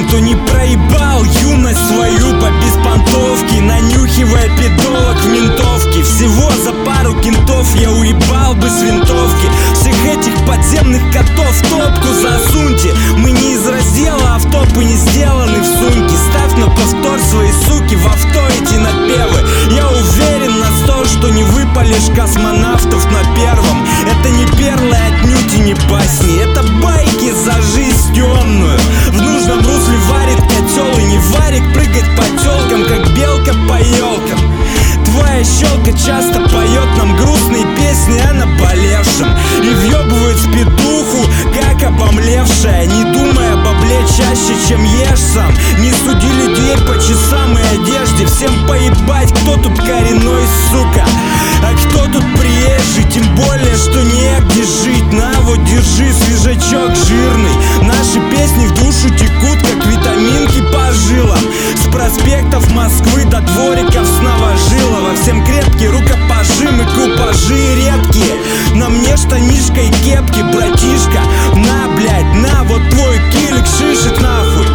кто не проебал юность свою по беспонтовке, нанюхивая пидолок в ментовке. Всего за пару кентов я уебал бы с винтовки. Всех этих подземных котов в топку засуньте. Мы не из раздела автопы, не сделаны в сумке. Ставь на повтор свои суки, в авто эти напевы. Я уверен на 100, что не выпалишь космонавтов на первом. Это не перлы отнюдь и не басни, это байки за жизнь темную. В нужном русле варит котел и не варик прыгать по телкам, как белка по елкам. Твоя щелка часто поет нам грустные песни о наболевшем и въебывает спидуху, как обомлевшая, не думая о бабле чаще, чем ешь сам. Не суди людей по часам и одежде. Всем поебать, кто тут коренной, сука, а кто тут приезжий. Тем более, что негде жить. На вот, держи свежачок жирный. Наши песни в душу текут, как витаминки по жилам. С проспектов Москвы до двориков с Новожилова. Всем крепкие рукопожимы, купажи редкие. На мне штанишка и кепки, братишка. На, блядь, на, вот твой килик шишек нахуй.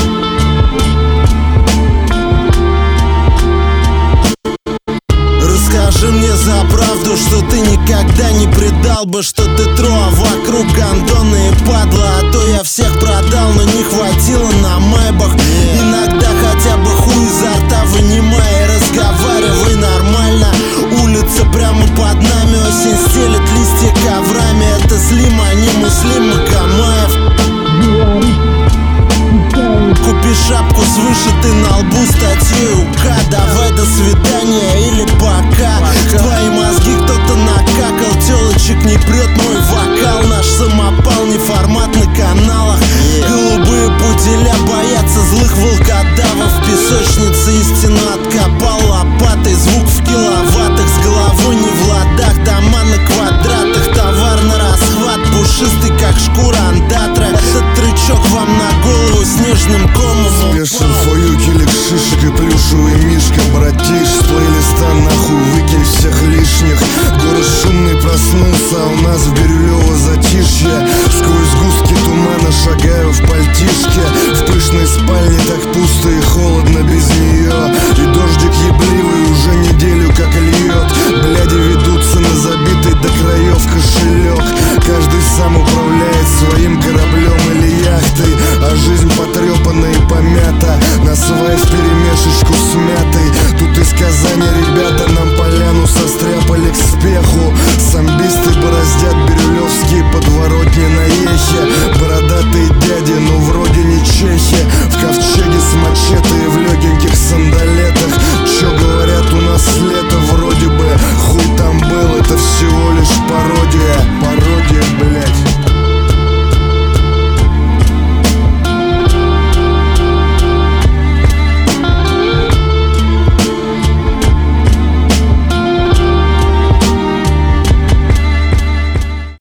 Расскажи мне за правду, что ты никогда не предал бы, что ты троа вокруг гандоны и падла. А то я всех продал, но не хватило на майбах. Иногда хотя бы хуй изо рта вынимай и разговаривай нормально. Улица прямо под нами, осень стелет листья коврами. Это Слим, а не Муслим Магомаев. Купи шапку с вышитой на лбу статьей УК. Давай до свидания или пока. В твои мозги кто-то накакал, телочек не прет мой вокал. Наш самопал не формат на каналах. Голубые пуделя боятся злых волкодавов. В песочнице истину откопал лопатой. Звук в киловаттах, с головой не в ладах. Дома на квадратах, товар на расхват. Пушистый как шкура андатра. Этот трючок вам на голову снежным комом. Спешил фою, килик шишек и плюшевый мишка. Братиш, с плейлиста нахуй выкинь всех лишних. Город шумный проснулся, а у нас в Бирюлево затишье. Сквозь сгустки тумана шагаю в пальтишке. В пышной спальне так пусто и холодно без нее.